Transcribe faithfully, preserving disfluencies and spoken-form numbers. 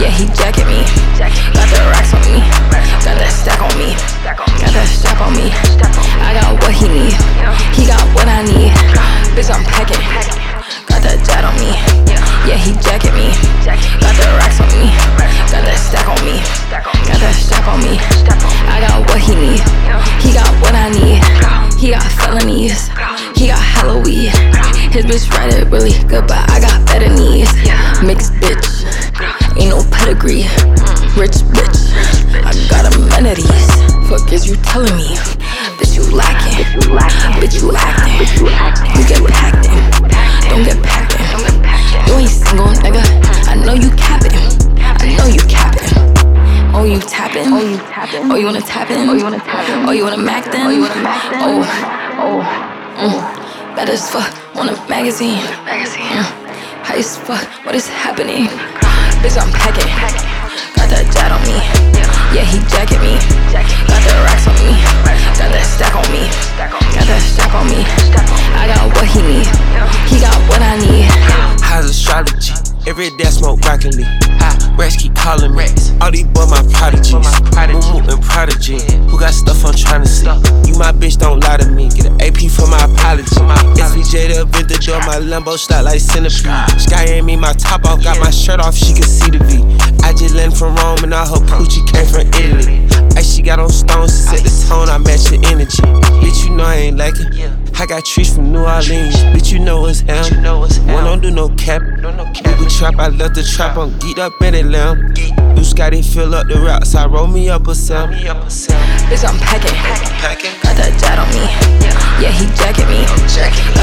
Yeah, he jacket me. Got the racks on me. Got that stack on me. Got that strap on me. I got what he need. He got what I need. Bitch, I'm packing. Got that jet on me. Yeah, he jacket me. Got the racks on me. Got that stack on me. Got that strap on me. I got what he need. He got what I need. He got felonies. He got hella weed. His bitch ride it really good, but I got better knees. Mixed bitch, ain't no pedigree. Rich bitch, I got amenities. Fuck is you telling me? Bitch, you lacking. Bitch, you acting. You get packed in. Don't get packed in. You ain't single, nigga. I know you capping. I know you capping. Oh, you tapping? Oh, you tapping? Oh, you wanna tap in? Oh, you wanna tap in? Oh, you wanna mac then? Oh, you wanna mac then? Oh, oh, mm. Bad as fuck on a magazine. Magazine. Mm. High as fuck. What is happening? Bitch, I'm packing. Got that jet on me. Yeah, he jacket me. Got the racks on me. Got that stack on me. Got that strap on me. I got what he need. He got what I need. How's astrology? Every day I smoke broccoli. Rex keep calling me. All these boys my prodigies. Moo and Prodigy. Who got stuff I'm trying to see? You my bitch, don't lie to me. Get an A P for my apology. S V J to bid the door. My Lambo slot like centipede. Sky ain't me, my top off. Got my shirt off, she can see the V. I just landed from Rome and all her coochie came from Italy. Ay, she got on stones to set the tone. I match the energy. Bitch, you know I ain't like it. I got trees from New Orleans. Bitch, you know it's him. One don't do no cap. Google trap, I left the trap. I'm geeked up in it, lamb. Blue Scotty fill up the rocks. I roll me up a cell. Bitch, I'm packing. Got that jet on me. Yeah, he jacket me.